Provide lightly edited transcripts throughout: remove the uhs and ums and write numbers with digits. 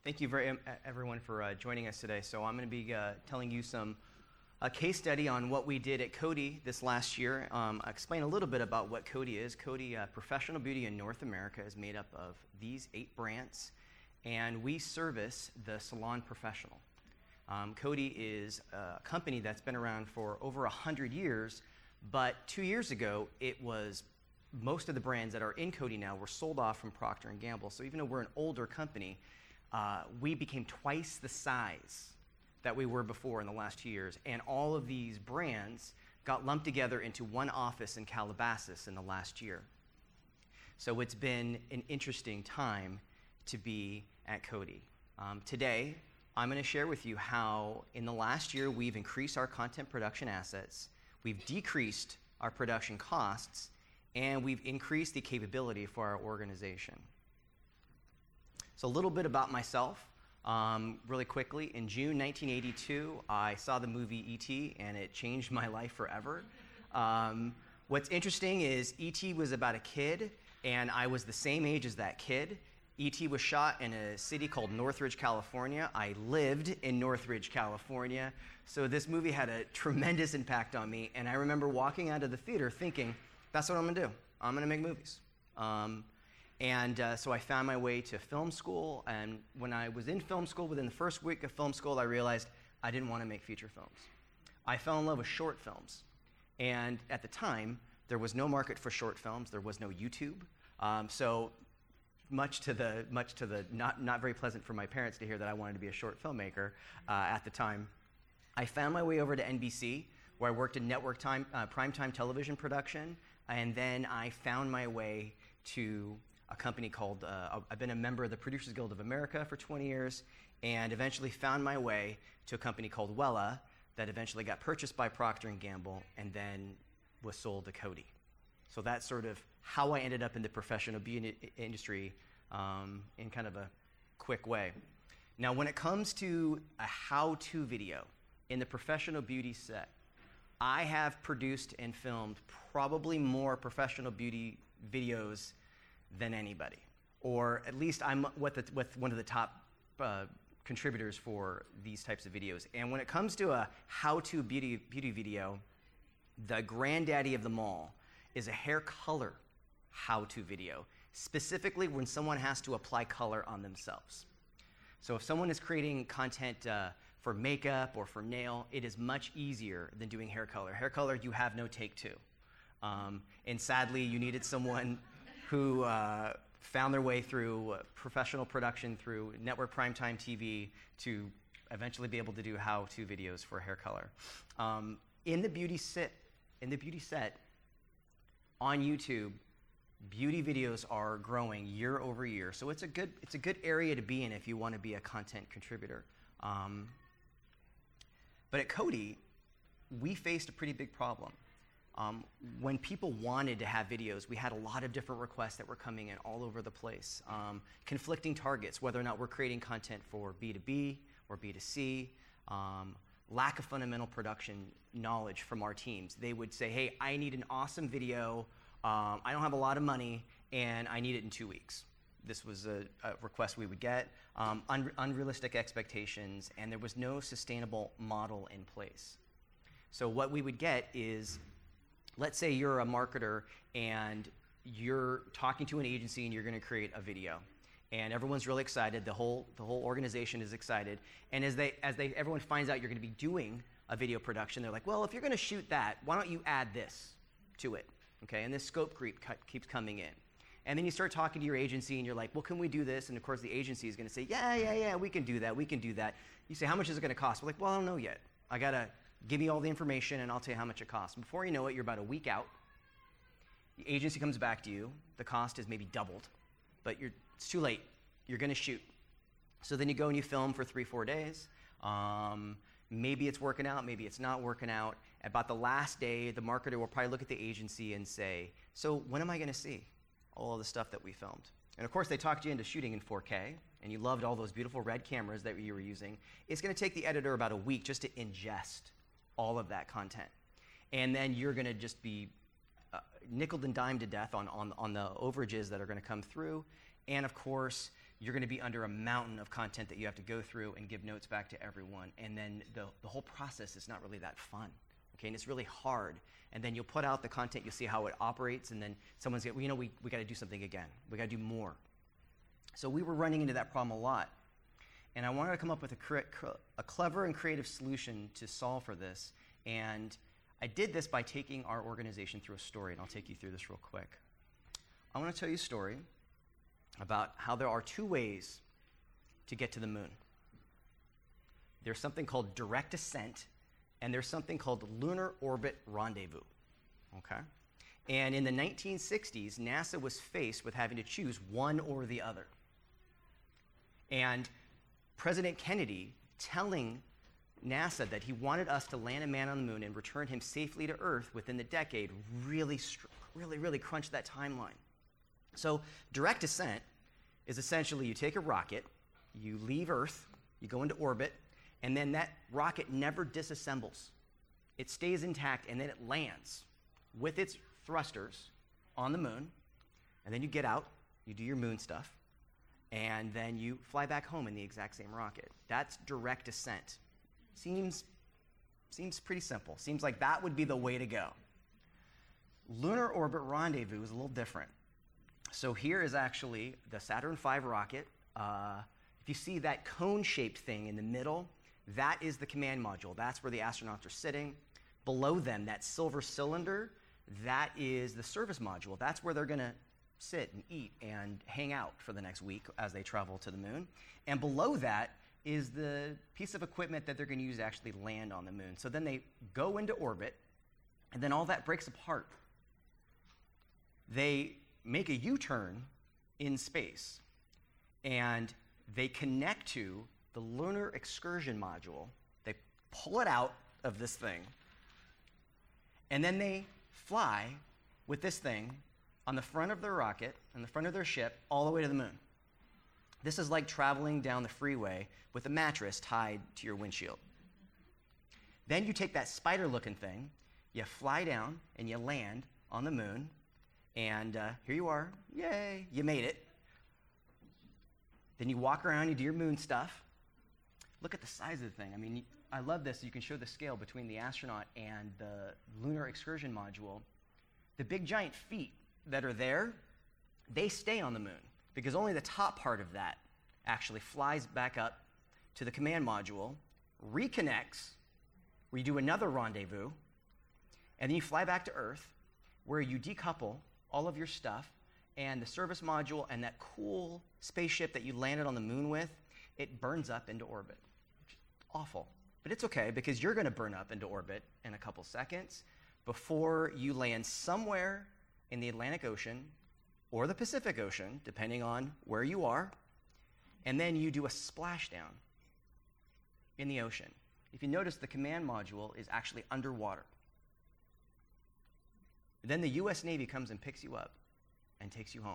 Thank you everyone for joining us today. So I'm going to be telling you a case study on what we did at Coty this last year. I'll explain a little bit about what Coty is. Coty Professional Beauty in North America is made up of these 8 brands, and we service the salon professional. Coty is a company that's been around for over 100 years, but 2 years ago, most of the brands that are in Coty now were sold off from Procter & Gamble. So even though we're an older company, we became twice the size that we were before in the last 2 years, and all of these brands got lumped together into one office in Calabasas in the last year. So it's been an interesting time to be at Coty. Today, I'm going to share with you how in the last year we've increased our content production assets, we've decreased our production costs, and we've increased the capability for our organization. So a little bit about myself, really quickly. In June 1982, I saw the movie E.T., and it changed my life forever. What's interesting is E.T. was about a kid, and I was the same age as that kid. E.T. was shot in a city called Northridge, California. I lived in Northridge, California. So this movie had a tremendous impact on me, and I remember walking out of the theater thinking, that's what I'm going to do. I'm going to make movies. So I found my way to film school, and when I was in film school, within the first week of film school, I realized I didn't want to make feature films. I fell in love with short films, and at the time, there was no market for short films. There was no YouTube, so much to the not very pleasant for my parents to hear that I wanted to be a short filmmaker at the time. I found my way over to NBC, where I worked in network primetime television production, and then I found my way to a company called, I've been a member of the Producers Guild of America for 20 years, and eventually found my way to a company called Wella that eventually got purchased by Procter & Gamble and then was sold to Coty. So that's sort of how I ended up in the professional beauty industry in kind of a quick way. Now, when it comes to a how-to video in the professional beauty set, I have produced and filmed probably more professional beauty videos than anybody, or at least I'm with one of the top contributors for these types of videos. And when it comes to a how-to beauty video, the granddaddy of them all is a hair color how-to video, specifically when someone has to apply color on themselves. So if someone is creating content for makeup or for nail, it is much easier than doing hair color. Hair color, you have no take two. And sadly, you needed someone who found their way through professional production, through network primetime TV, to eventually be able to do how-to videos for hair color. In the beauty set, on YouTube, beauty videos are growing year over year. So it's a good area to be in if you want to be a content contributor. But at Coty, we faced a pretty big problem. When people wanted to have videos, we had a lot of different requests that were coming in all over the place. Conflicting targets, whether or not we're creating content for B2B or B2C, lack of fundamental production knowledge from our teams. They would say, hey, I need an awesome video, I don't have a lot of money, and I need it in 2 weeks. This was a request we would get, unrealistic expectations, and there was no sustainable model in place. So what we would get is, let's say you're a marketer and you're talking to an agency and you're going to create a video, and everyone's really excited. The whole organization is excited, and as everyone finds out you're going to be doing a video production, they're like, well, if you're going to shoot that, why don't you add this to it? Okay, and this scope creep keeps coming in. And then you start talking to your agency and you're like, well, can we do this? And of course the agency is going to say, yeah, we can do that. You say, how much is it going to cost? We're like, well, I don't know yet. I got to give me all the information and I'll tell you how much it costs. Before you know it, you're about a week out. The agency comes back to you. The cost is maybe doubled, but it's too late. You're going to shoot. So then you go and you film for 3-4 days. Maybe it's working out, maybe it's not working out. About the last day, the marketer will probably look at the agency and say, so when am I going to see all of the stuff that we filmed? And of course, they talked you into shooting in 4K, and you loved all those beautiful red cameras that you were using. It's going to take the editor about a week just to ingest all of that content. And then you're going to just be nickeled and dimed to death on the overages that are going to come through. And of course, you're going to be under a mountain of content that you have to go through and give notes back to everyone. And then the whole process is not really that fun. Okay, and it's really hard. And then you'll put out the content, you'll see how it operates, and then someone's going, well, we got to do something again. We got to do more. So we were running into that problem a lot. And I wanted to come up with a clever and creative solution to solve for this. And I did this by taking our organization through a story, and I'll take you through this real quick. I want to tell you a story about how there are two ways to get to the moon. There's something called direct ascent, and there's something called lunar orbit rendezvous. Okay? And in the 1960s, NASA was faced with having to choose one or the other. And President Kennedy telling NASA that he wanted us to land a man on the moon and return him safely to Earth within the decade really crunched that timeline. So direct ascent is essentially you take a rocket, you leave Earth, you go into orbit, and then that rocket never disassembles. It stays intact, and then it lands with its thrusters on the moon, and then you get out, you do your moon stuff, and then you fly back home in the exact same rocket. That's direct ascent. Seems pretty simple. Seems like that would be the way to go. Lunar orbit rendezvous is a little different. So here is actually the Saturn V rocket. If you see that cone-shaped thing in the middle, that is the command module. That's where the astronauts are sitting. Below them, that silver cylinder, that is the service module. That's where they're going to sit and eat and hang out for the next week as they travel to the moon. And below that is the piece of equipment that they're going to use to actually land on the moon. So then they go into orbit, and then all that breaks apart. They make a U-turn in space, and they connect to the Lunar Excursion Module. They pull it out of this thing, and then they fly with this thing on the front of their rocket, on the front of their ship, all the way to the moon. This is like traveling down the freeway with a mattress tied to your windshield. Then you take that spider-looking thing, you fly down, and you land on the moon, and here you are. Yay, you made it. Then you walk around, you do your moon stuff. Look at the size of the thing. I mean, I love this. You can show the scale between the astronaut and the Lunar Excursion Module. The big giant feet that are there, they stay on the moon because only the top part of that actually flies back up to the command module, reconnects, where you do another rendezvous, and then you fly back to Earth, where you decouple all of your stuff, and the service module and that cool spaceship that you landed on the moon with, it burns up into orbit. Which is awful. But it's okay, because you're going to burn up into orbit in a couple seconds before you land somewhere in the Atlantic Ocean or the Pacific Ocean, depending on where you are, and then you do a splashdown in the ocean. If you notice, the command module is actually underwater. Then the US Navy comes and picks you up and takes you home.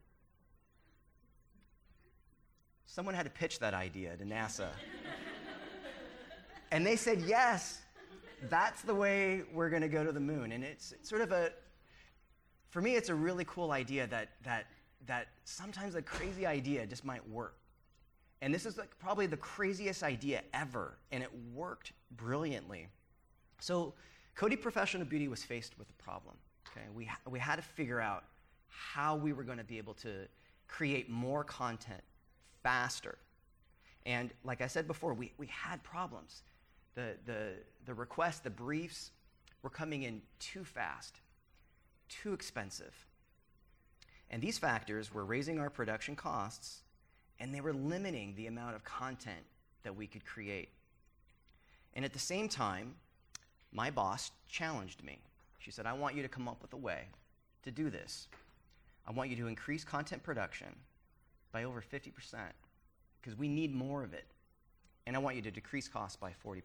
Someone had to pitch that idea to NASA. And they said, yes, that's the way we're going to go to the moon. And it's sort of for me, it's a really cool idea that sometimes a crazy idea just might work. And this is like probably the craziest idea ever, and it worked brilliantly. So Cody Professional Beauty was faced with a problem. Okay? We had to figure out how we were going to be able to create more content faster. And like I said before, we had problems. The requests, the briefs were coming in too fast, too expensive. And these factors were raising our production costs, and they were limiting the amount of content that we could create. And at the same time, my boss challenged me. She said, I want you to come up with a way to do this. I want you to increase content production by over 50%, because we need more of it. And I want you to decrease costs by 40%.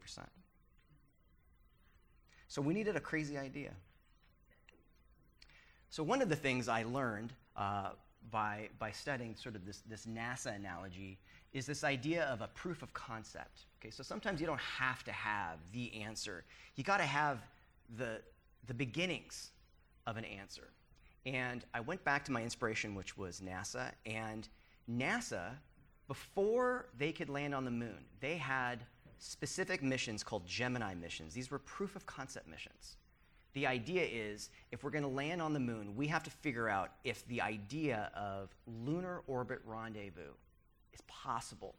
So we needed a crazy idea. So one of the things I learned by studying sort of this NASA analogy is this idea of a proof of concept. Okay, so sometimes you don't have to have the answer. You got to have the beginnings of an answer. And I went back to my inspiration, which was NASA, and NASA, before they could land on the moon, they had specific missions called Gemini missions. These were proof of concept missions. The idea is, if we're going to land on the moon, we have to figure out if the idea of lunar orbit rendezvous is possible.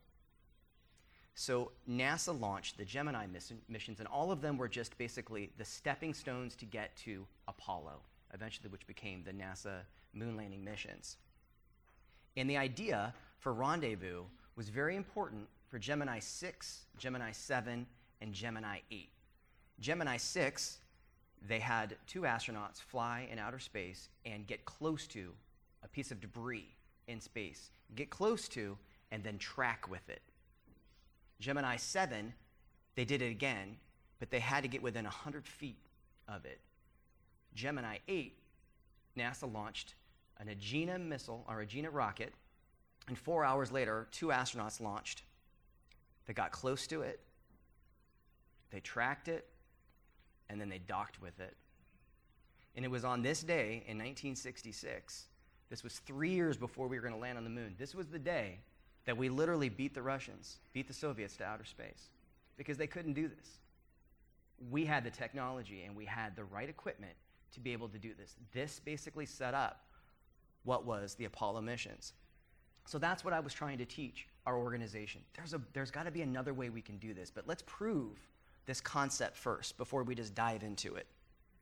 So NASA launched the Gemini missions, and all of them were just basically the stepping stones to get to Apollo, eventually which became the NASA moon landing missions. And the idea for rendezvous was very important for Gemini 6, Gemini 7, and Gemini 8. Gemini 6, they had 2 astronauts fly in outer space and get close to a piece of debris in space, get close to, and then track with it. Gemini 7, they did it again, but they had to get within 100 feet of it. Gemini 8, NASA launched an Agena missile, or Agena rocket, and 4 hours later, 2 astronauts launched. They got close to it, they tracked it, and then they docked with it. And it was on this day in 1966, this was 3 years before we were going to land on the moon, this was the day that we literally beat the Russians, beat the Soviets to outer space, because they couldn't do this. We had the technology and we had the right equipment to be able to do this. This basically set up what was the Apollo missions. So that's what I was trying to teach our organization. There's got to be another way we can do this, but let's prove this concept first before we just dive into it.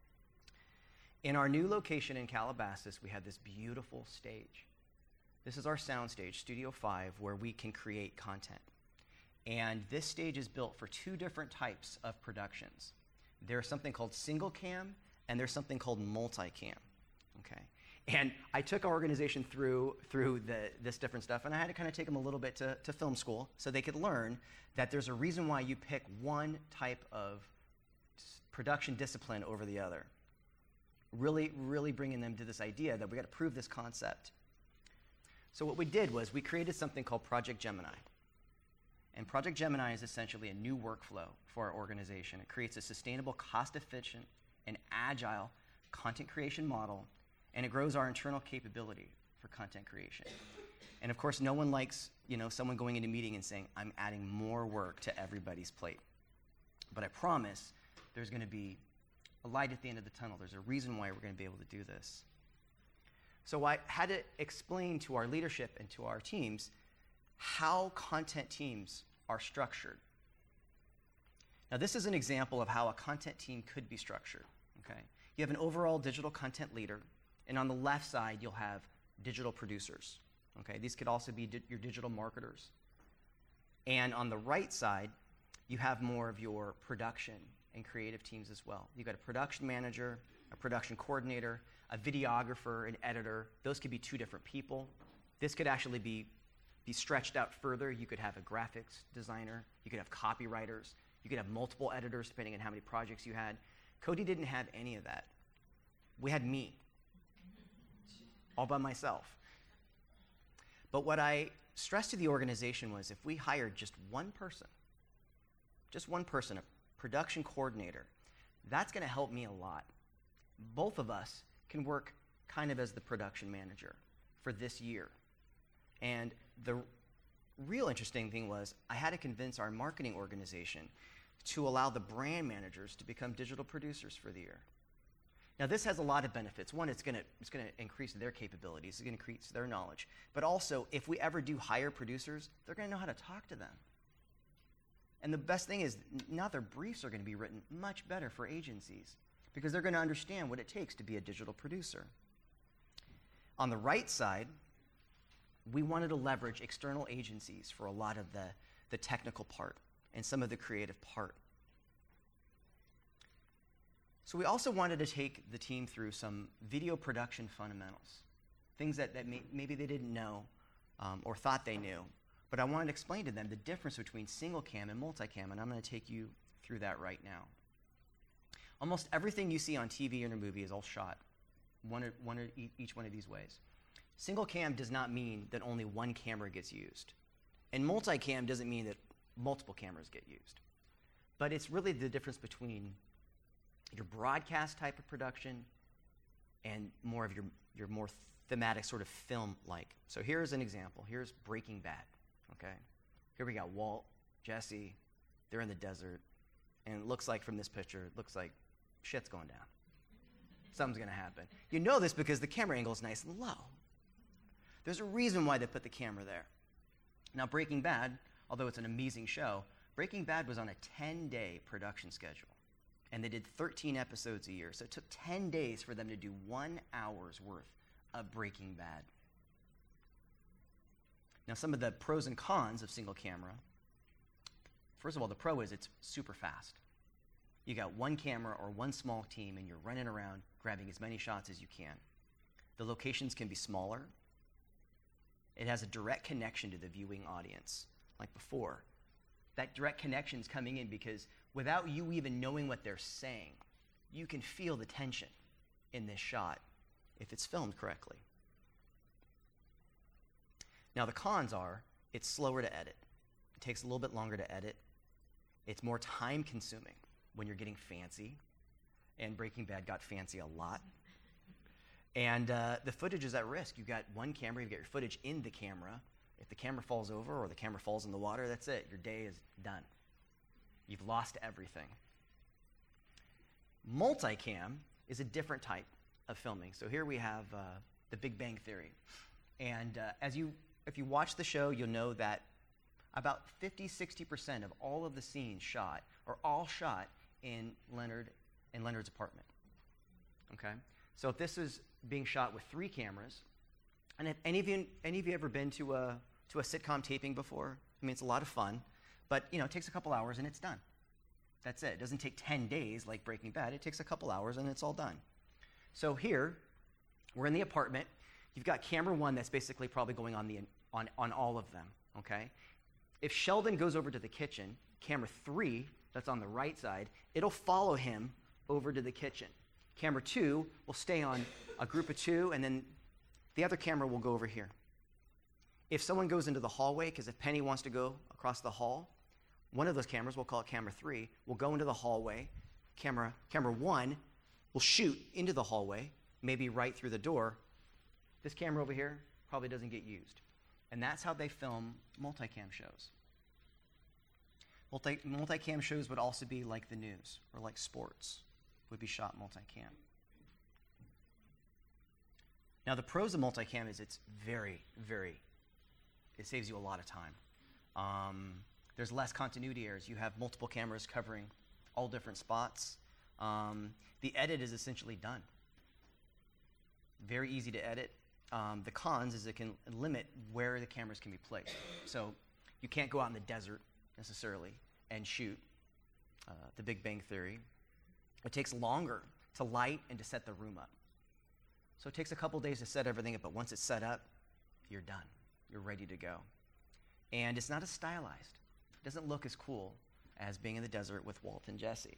In our new location in Calabasas, we have this beautiful stage. This is our sound stage, Studio 5, where we can create content. And this stage is built for 2 different types of productions. There's something called single cam, and there's something called multicam. Okay? And I took our organization through this different stuff, and I had to kind of take them a little bit to film school so they could learn that there's a reason why you pick one type of production discipline over the other. Really, really bringing them to this idea that we got to prove this concept. So what we did was we created something called Project Gemini. And Project Gemini is essentially a new workflow for our organization. It creates a sustainable, cost-efficient, and agile content creation model, and it grows our internal capability for content creation. And of course, no one likes, someone going into a meeting and saying, I'm adding more work to everybody's plate. But I promise there's going to be a light at the end of the tunnel. There's a reason why we're going to be able to do this. So I had to explain to our leadership and to our teams how content teams are structured. Now, this is an example of how a content team could be structured. Okay? You have an overall digital content leader, and on the left side, you'll have digital producers. Okay? These could also be your digital marketers. And on the right side, you have more of your production and creative teams as well. You've got a production manager, a production coordinator, a videographer, an editor. Those could be 2 different people. This could actually be stretched out further. You could have a graphics designer. You could have copywriters. You could have multiple editors depending on how many projects you had. Cody didn't have any of that. We had me, all by myself. But what I stressed to the organization was if we hired just one person, a production coordinator, that's going to help me a lot. Both of us can work kind of as the production manager for this year. And the real interesting thing was I had to convince our marketing organization to allow the brand managers to become digital producers for the year. Now, this has a lot of benefits. One, it's going to increase their capabilities. It's going to increase their knowledge. But also, if we ever do hire producers, they're going to know how to talk to them. And the best thing is now their briefs are going to be written much better for agencies because they're going to understand what it takes to be a digital producer. On the right side, we wanted to leverage external agencies for a lot of the technical part and some of the creative part. So we also wanted to take the team through some video production fundamentals, things that maybe they didn't know or thought they knew. But I wanted to explain to them the difference between single cam and multicam, and I'm going to take you through that right now. Almost everything you see on TV or in a movie is all shot each one of these ways. Single cam does not mean that only one camera gets used. And multicam doesn't mean that multiple cameras get used. But it's really the difference between your broadcast type of production and more of your more thematic, sort of film-like. So here's an example. Here's Breaking Bad, okay? Here we got Walt, Jesse, they're in the desert, and it looks like from this picture, it looks like shit's going down. Something's gonna happen. You know this because the camera angle is nice and low. There's a reason why they put the camera there. Now, Breaking Bad, although it's an amazing show, Breaking Bad was on a 10-day production schedule, and they did 13 episodes a year. So it took 10 days for them to do 1 hour's worth of Breaking Bad. Now, some of the pros and cons of single camera. First of all, the pro is it's super fast. You got one camera or one small team, and you're running around grabbing as many shots as you can. The locations can be smaller. It has a direct connection to the viewing audience, like before. That direct connection is coming in because without you even knowing what they're saying, you can feel the tension in this shot if it's filmed correctly. Now, the cons are it's slower to edit. It takes a little bit longer to edit. It's more time-consuming when you're getting fancy, and Breaking Bad got fancy a lot. And the footage is at risk. You've got one camera, you've got your footage in the camera. If the camera falls over or the camera falls in the water, that's it. Your day is done. You've lost everything. Multicam is a different type of filming. So here we have The Big Bang Theory. And if you watch the show, you'll know that about 50-60% of all of the scenes shot are all shot in Leonard's apartment. Okay? So if this is being shot with 3 cameras, and have any of you ever been to a sitcom taping before? I mean, it's a lot of fun, but it takes a couple hours and it's done. That's it. It doesn't take 10 days like Breaking Bad. It takes a couple hours and it's all done. So here, we're in the apartment. You've got camera 1 that's basically probably going on all of them. Okay? If Sheldon goes over to the kitchen, camera 3 that's on the right side, it'll follow him over to the kitchen. Camera 2 will stay on a group of 2, and then the other camera will go over here. If someone goes into the hallway, because if Penny wants to go across the hall, one of those cameras, we'll call it camera 3, will go into the hallway. Camera 1 will shoot into the hallway, maybe right through the door. This camera over here probably doesn't get used. And that's how they film multicam shows. Multicam shows would also be like the news or like sports, would be shot multicam. Now, the pros of multicam is it's it saves you a lot of time. There's less continuity errors. You have multiple cameras covering all different spots. The edit is essentially done. Very easy to edit. The cons is it can limit where the cameras can be placed. So you can't go out in the desert necessarily and shoot The Big Bang Theory. It takes longer to light and to set the room up. So it takes a couple days to set everything up, but once it's set up, you're done. You're ready to go. And it's not as stylized. It doesn't look as cool as being in the desert with Walt and Jesse.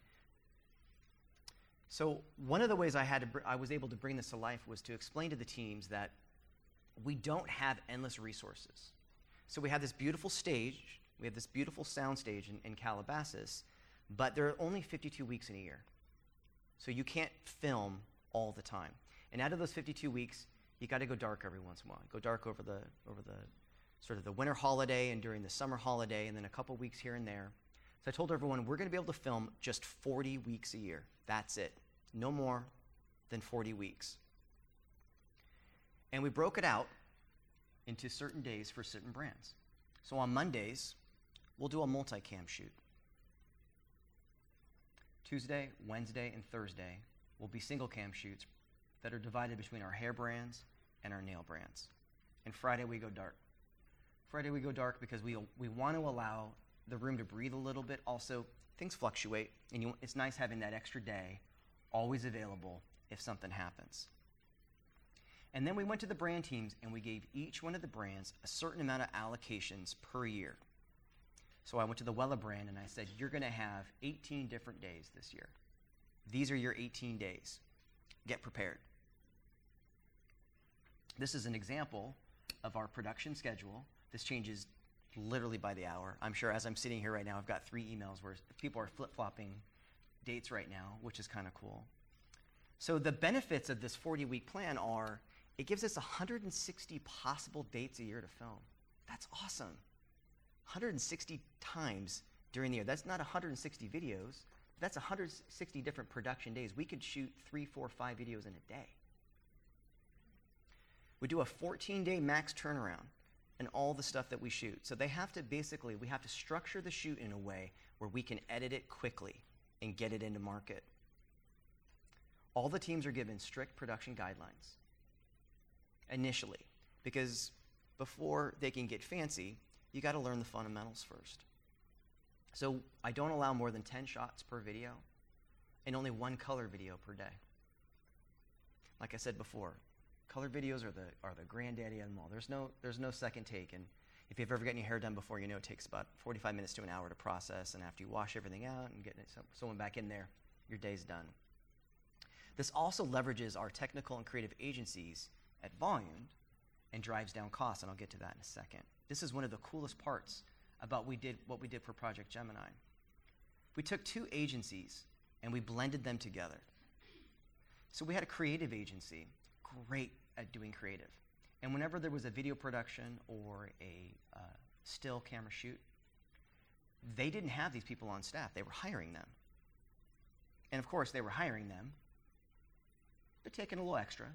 So one of the ways I was able to bring this to life was to explain to the teams that we don't have endless resources. So we have this beautiful stage, we have this beautiful sound stage in Calabasas, but there are only 52 weeks in a year. So you can't film all the time. And out of those 52 weeks, you got to go dark every once in a while. Go dark over the sort of the winter holiday and during the summer holiday, and then a couple weeks here and there. So I told everyone, we're going to be able to film just 40 weeks a year. That's it. No more than 40 weeks. And we broke it out into certain days for certain brands. So on Mondays, we'll do a multicam shoot. Tuesday, Wednesday, and Thursday will be single cam shoots that are divided between our hair brands and our nail brands. And Friday, we go dark. Friday, we go dark because we want to allow the room to breathe a little bit. Also, things fluctuate, and it's nice having that extra day always available if something happens. And then we went to the brand teams, and we gave each one of the brands a certain amount of allocations per year. So I went to the Wella brand, and I said, you're going to have 18 different days this year. These are your 18 days. Get prepared. This is an example of our production schedule. This changes literally by the hour. I'm sure as I'm sitting here right now, I've got 3 emails where people are flip-flopping dates right now, which is kind of cool. So the benefits of this 40-week plan are it gives us 160 possible dates a year to film. That's awesome. 160 times during the year. That's not 160 videos. That's 160 different production days. We could shoot 3, 4, 5 videos in a day. We do a 14-day max turnaround in all the stuff that we shoot. So we have to structure the shoot in a way where we can edit it quickly and get it into market. All the teams are given strict production guidelines initially, because before they can get fancy, you got to learn the fundamentals first. So I don't allow more than 10 shots per video and only 1 color video per day. Like I said before, color videos are the granddaddy of them all. There's no second take, and if you've ever gotten your hair done before, you know it takes about 45 minutes to an hour to process, and after you wash everything out and get someone back in there, your day's done. This also leverages our technical and creative agencies at volume and drives down costs, and I'll get to that in a second. This is one of the coolest parts about what we did for Project Gemini. We took 2 agencies and we blended them together. So we had a creative agency, great at doing creative. And whenever there was a video production or a still camera shoot, they didn't have these people on staff. They were hiring them. And of course, they were hiring them, but taking a little extra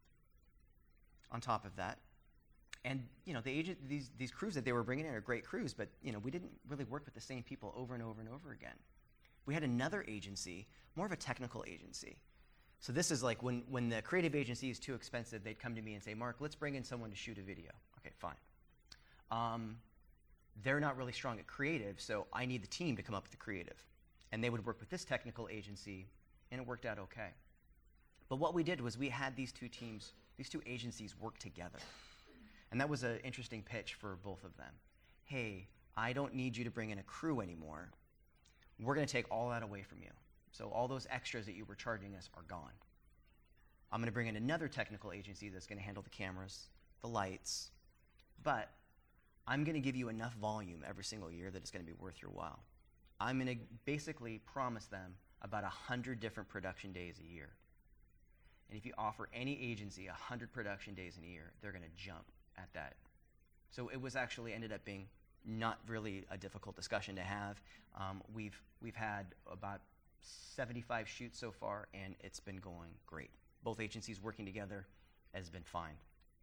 on top of that. And these crews that they were bringing in are great crews, but we didn't really work with the same people over and over and over again. We had another agency, more of a technical agency. So this is like when the creative agency is too expensive, they'd come to me and say, Mark, let's bring in someone to shoot a video. Okay, fine. They're not really strong at creative, so I need the team to come up with the creative. And they would work with this technical agency, and it worked out okay. But what we did was we had these 2 teams, these 2 agencies work together. And that was an interesting pitch for both of them. Hey, I don't need you to bring in a crew anymore. We're going to take all that away from you. So all those extras that you were charging us are gone. I'm going to bring in another technical agency that's going to handle the cameras, the lights, but I'm going to give you enough volume every single year that it's going to be worth your while. I'm going to basically promise them about 100 different production days a year. And if you offer any agency 100 production days in a year, they're going to jump at that. So it was actually ended up being not really a difficult discussion to have. We've had about 75 shoots so far, and it's been going great. Both agencies working together has been fine.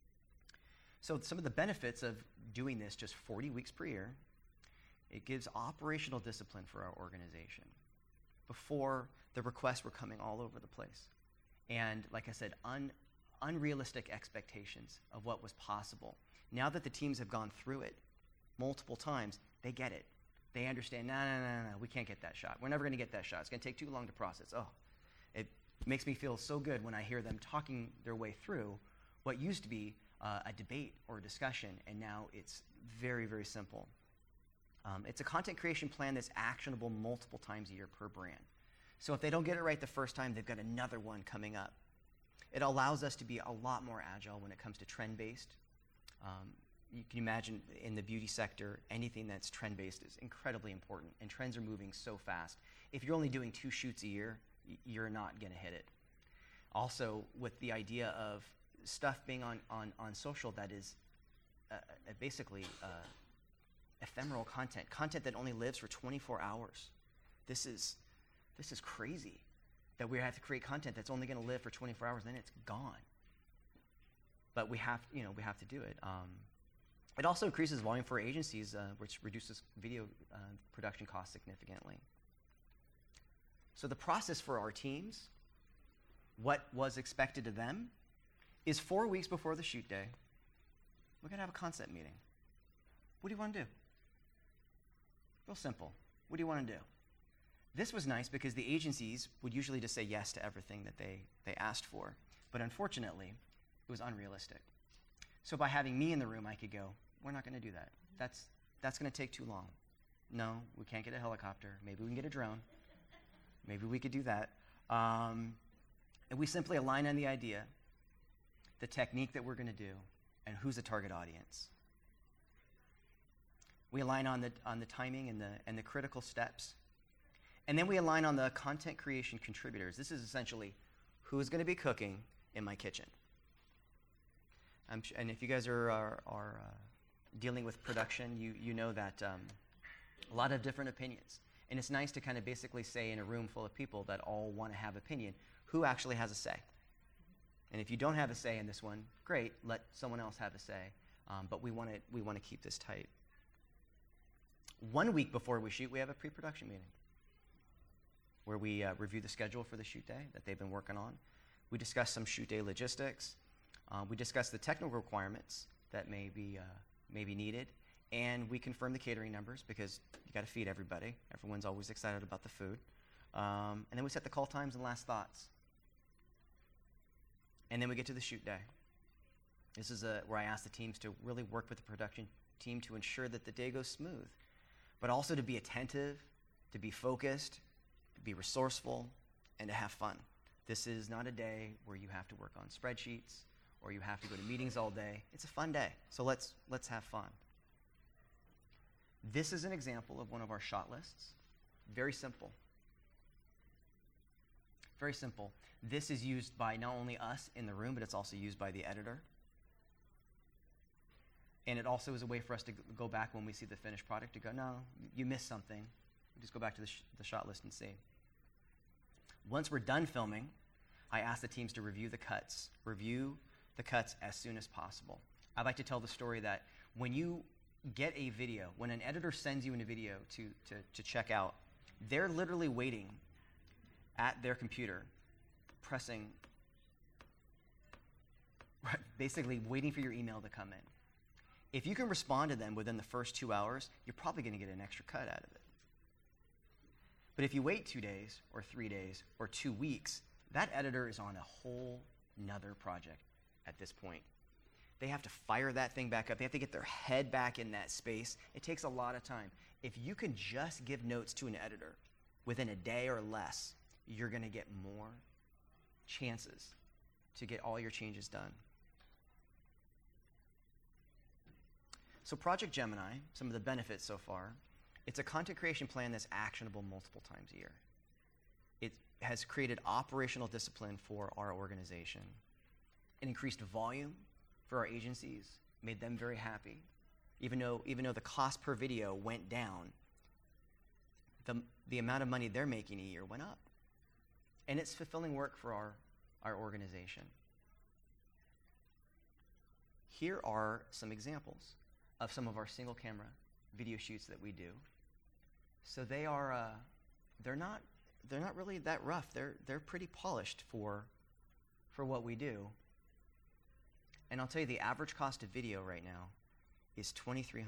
So some of the benefits of doing this just 40 weeks per year, it gives operational discipline for our organization. Before, the requests were coming all over the place. And like I said, unrealistic expectations of what was possible. Now that the teams have gone through it multiple times, they get it. They understand, no, we can't get that shot. We're never going to get that shot. It's going to take too long to process. Oh, it makes me feel so good when I hear them talking their way through what used to be a debate or a discussion, and now it's very, very simple. It's a content creation plan that's actionable multiple times a year per brand. So if they don't get it right the first time, they've got another one coming up. It allows us to be a lot more agile when it comes to trend-based. You can imagine in the beauty sector, anything that's trend-based is incredibly important, and trends are moving so fast. If you're only doing 2 shoots a year, you're not going to hit it. Also, with the idea of stuff being on social that is basically ephemeral content that only lives for 24 hours. This is crazy that we have to create content that's only going to live for 24 hours, and then it's gone. But we have to do it. It also increases volume for agencies, which reduces video production costs significantly. So the process for our teams, what was expected of them, is 4 weeks before the shoot day, we're going to have a concept meeting. What do you want to do? Real simple. What do you want to do? This was nice because the agencies would usually just say yes to everything that they asked for. But unfortunately, it was unrealistic. So by having me in the room, I could go, we're not going to do that. That's going to take too long. No, we can't get a helicopter. Maybe we can get a drone. Maybe we could do that. And we simply align on the idea, the technique that we're going to do, and who's the target audience. We align on the timing and the critical steps. And then we align on the content creation contributors. This is essentially who is going to be cooking in my kitchen. And if you guys are dealing with production, you know that a lot of different opinions. And it's nice to kind of basically say in a room full of people that all want to have opinion, who actually has a say? And if you don't have a say in this one, great, let someone else have a say. But we want to keep this tight. 1 week before we shoot, we have a pre-production meeting where we review the schedule for the shoot day that they've been working on. We discuss some shoot day logistics. We discuss the technical requirements that may be needed. And we confirm the catering numbers because you got to feed everybody. Everyone's always excited about the food. And then we set the call times and last thoughts. And then we get to the shoot day. This is where I ask the teams to really work with the production team to ensure that the day goes smooth, but also to be attentive, to be focused, to be resourceful, and to have fun. This is not a day where you have to work on spreadsheets or you have to go to meetings all day. It's a fun day, so let's have fun. This is an example of one of our shot lists. Very simple. Very simple. This is used by not only us in the room, but it's also used by the editor. And it also is a way for us to go back when we see the finished product to go, no, you missed something. Just go back to the shot list and see. Once we're done filming, I ask the teams to review the cuts. Review the cuts as soon as possible. I like to tell the story that when you get a video, when an editor sends you in a video to check out, they're literally waiting at their computer, pressing, basically waiting for your email to come in. If you can respond to them within the first 2 hours, you're probably going to get an extra cut out of it. But if you wait 2 days or 3 days or 2 weeks, that editor is on a whole nother project at this point. They have to fire that thing back up. They have to get their head back in that space. It takes a lot of time. If you can just give notes to an editor within a day or less, you're going to get more chances to get all your changes done. So Project Gemini, some of the benefits so far, it's a content creation plan that's actionable multiple times a year. It has created operational discipline for our organization. It increased volume for our agencies, made them very happy. Even though the cost per video went down, the amount of money they're making a year went up. And it's fulfilling work for our organization. Here are some examples of some of our single camera video shoots that we do. So they are they're not really that rough. They're pretty polished for what we do. And I'll tell you, the average cost of video right now is $2,300.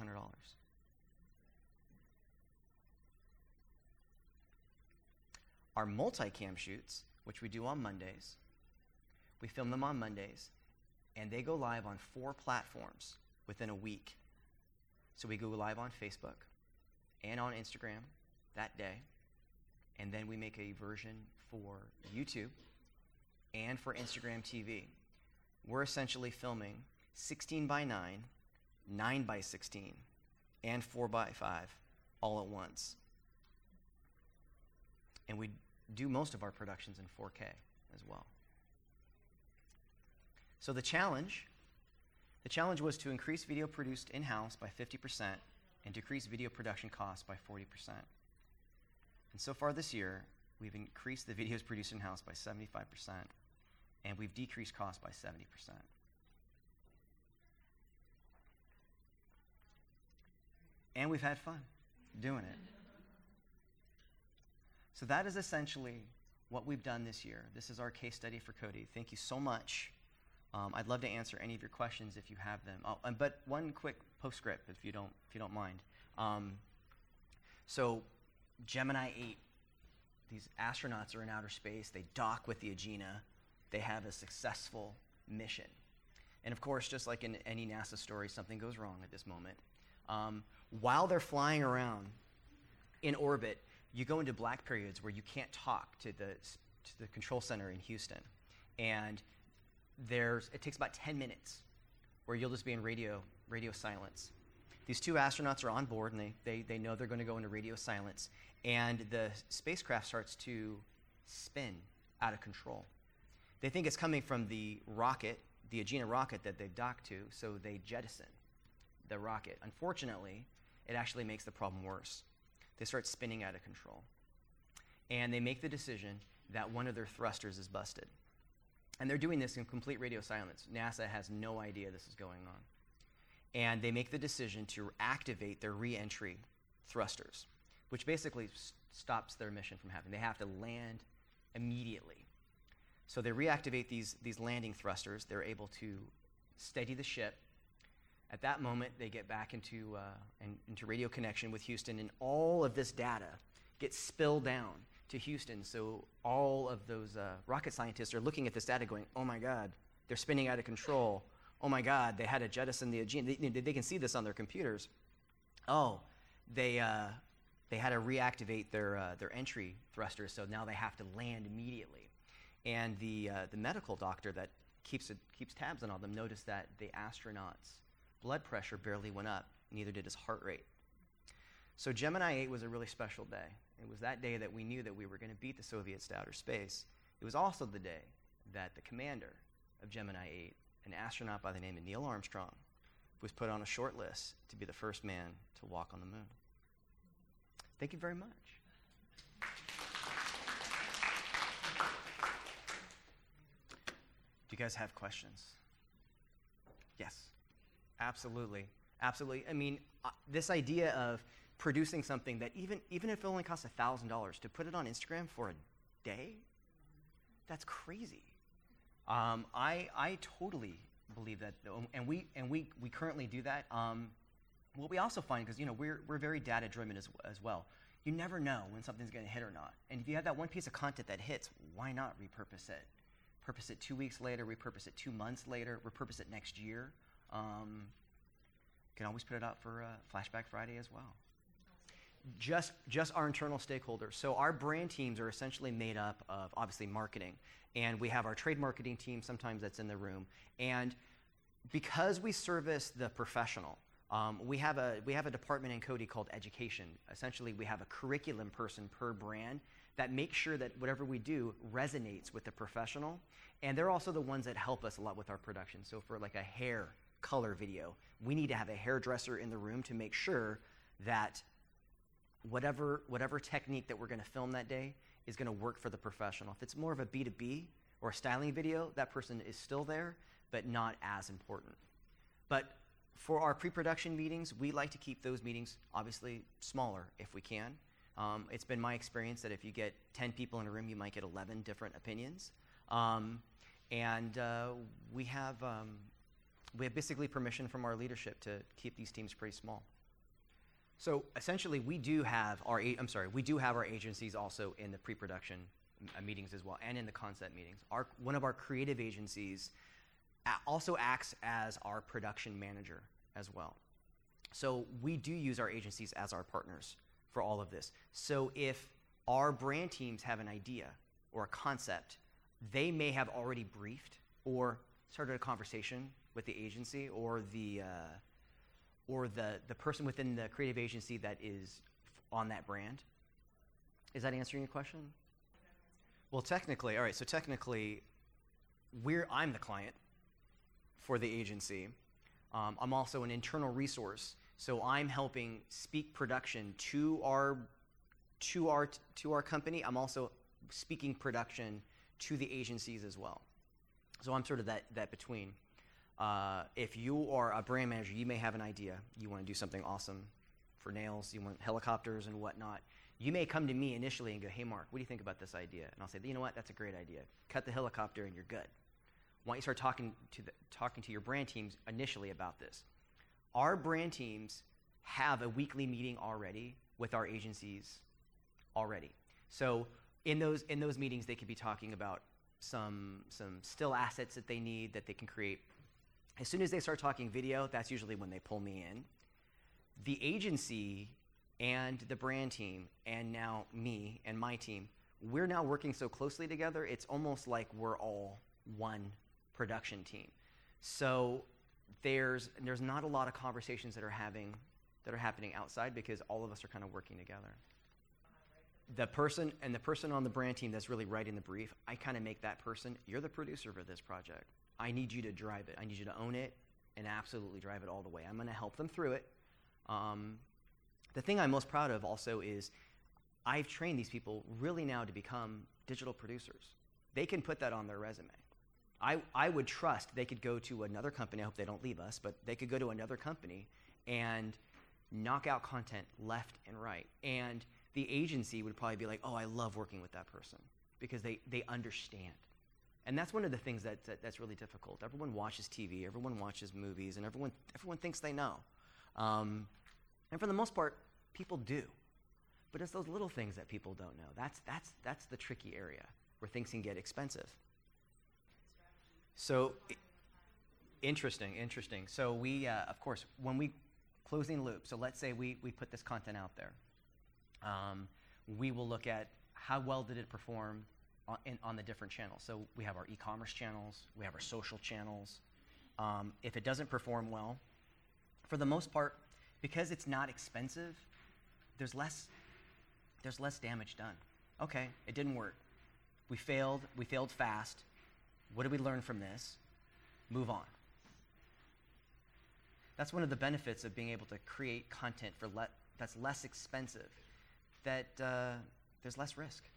Our multicam shoots, which we do on Mondays, we film them on Mondays, and they go live on 4 platforms within a week. So we go live on Facebook and on Instagram that day, and then we make a version for YouTube and for Instagram TV. We're essentially filming 16 by 9, 9 by 16, and 4 by 5 all at once. And we do most of our productions in 4K as well. So the challenge was to increase video produced in-house by 50% and decrease video production costs by 40%. And so far this year, we've increased the videos produced in-house by 75%, and we've decreased costs by 70%. And we've had fun doing it. So that is essentially what we've done this year. This is our case study for Cody. Thank you so much. I'd love to answer any of your questions if you have them. But one quick postscript, if you don't mind. So Gemini 8, these astronauts are in outer space. They dock with the Agena. They have a successful mission. And of course, just like in any NASA story, something goes wrong at this moment. While they're flying around in orbit, you go into black periods where you can't talk to the control center in Houston. And it takes about 10 minutes where you'll just be in radio silence. These 2 astronauts are on board, and they know they're going to go into radio silence. And the spacecraft starts to spin out of control. They think it's coming from the rocket the Agena rocket that they've docked to, so they jettison the rocket. Unfortunately, it actually makes the problem worse. They start spinning out of control. And they make the decision that one of their thrusters is busted. And they're doing this in complete radio silence. NASA has no idea this is going on. And they make the decision to activate their re-entry thrusters, which basically stops their mission from happening. They have to land immediately. So they reactivate these landing thrusters. They're able to steady the ship. At that moment, they get back into radio connection with Houston, and all of this data gets spilled down to Houston. So all of those rocket scientists are looking at this data going, oh my God, they're spinning out of control. Oh my God, they had to jettison the Agena. They can see this on their computers. Oh, they had to reactivate their entry thrusters, so now they have to land immediately. And the medical doctor that keeps tabs on all them noticed that the astronaut's blood pressure barely went up, neither did his heart rate. So Gemini 8 was a really special day. It was that day that we knew that we were going to beat the Soviets to outer space. It was also the day that the commander of Gemini 8, an astronaut by the name of Neil Armstrong, was put on a short list to be the first man to walk on the moon. Thank you very much. Do you guys have questions? Yes, absolutely. Absolutely. I mean, this idea of producing something that even if it only costs $1,000 to put it on Instagram for a day, that's crazy. I totally believe that, and we currently do that. What we also find, because we're very data driven as well. You never know when something's going to hit or not. And if you have that one piece of content that hits, why not repurpose it? Purpose it 2 weeks later, repurpose it 2 months later, repurpose it next year. Can always put it out for Flashback Friday as well. Just our internal stakeholders. So our brand teams are essentially made up of obviously marketing, and we have our trade marketing team. Sometimes that's in the room, and because we service the professional, we have a department in Coty called education. Essentially, we have a curriculum person per brand that makes sure that whatever we do resonates with the professional, and they're also the ones that help us a lot with our production. So for like a hair color video, we need to have a hairdresser in the room to make sure that whatever technique that we're going to film that day is going to work for the professional. If it's more of a B2B or a styling video, that person is still there, but not as important. But for our pre-production meetings, we like to keep those meetings obviously smaller if we can. It's been my experience that if you get 10 people in a room, you might get 11 different opinions. We have basically permission from our leadership to keep these teams pretty small. So essentially, we do have our agencies also in the pre-production meetings as well, and in the concept meetings. One of our creative agencies also acts as our production manager as well. So we do use our agencies as our partners for all of this. So if our brand teams have an idea or a concept, they may have already briefed or started a conversation with the agency or the person within the creative agency that is on that brand. Is that answering your question? Well, technically, I'm the client for the agency. I'm also an internal resource, so I'm helping speak production to our company. I'm also speaking production to the agencies as well. So I'm sort of that between. If you are a brand manager, you may have an idea. You want to do something awesome for nails. You want helicopters and whatnot. You may come to me initially and go, hey, Mark, what do you think about this idea? And I'll say, you know what, that's a great idea. Cut the helicopter and you're good. Why don't you start talking to your brand teams initially about this? Our brand teams have a weekly meeting already with our agencies already. So in those meetings, they could be talking about some still assets that they need that they can create. As soon as they start talking video, that's usually when they pull me in. The agency and the brand team, and now me and my team, we're now working so closely together, it's almost like we're all one production team. So there's not a lot of conversations that are happening outside because all of us are kind of working together. The person on the brand team that's really writing the brief, I kind of make that person, you're the producer for this project. I need you to drive it. I need you to own it and absolutely drive it all the way. I'm going to help them through it. The thing I'm most proud of also is I've trained these people really now to become digital producers. They can put that on their resume. I would trust they could go to another company. I hope they don't leave us, but they could go to another company and knock out content left and right. And the agency would probably be like, oh, I love working with that person because they understand. And that's one of the things that's really difficult. Everyone watches TV, everyone watches movies, and everyone thinks they know. And for the most part, people do. But it's those little things that people don't know. That's the tricky area where things can get expensive. So, interesting. So we, of course, when we closing loop, so let's say we put this content out there. We will look at how well did it perform on the different channels. So we have our e-commerce channels, we have our social channels. If it doesn't perform well, for the most part, because it's not expensive, there's less damage done. Okay, it didn't work. We failed fast. What did we learn from this? Move on. That's one of the benefits of being able to create content that's less expensive, that there's less risk.